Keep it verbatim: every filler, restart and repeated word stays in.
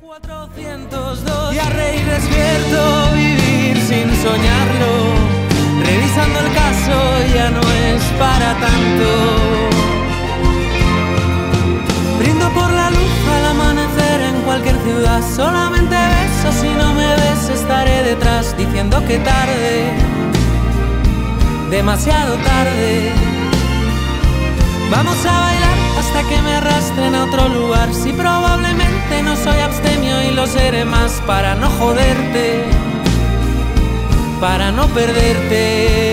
cuatrocientos dos. Y a reír despierto, vivir sin soñarlo. Revisando el caso ya no es para tanto. Brindo por la luz al amanecer en cualquier ciudad. Solamente beso, si no me ves estaré detrás diciendo que tarde, demasiado tarde. Vamos a bailar hasta que me arrastren a otro lugar. Si probablemente no soy abstemio y lo seré más para no joderte, para no perderte.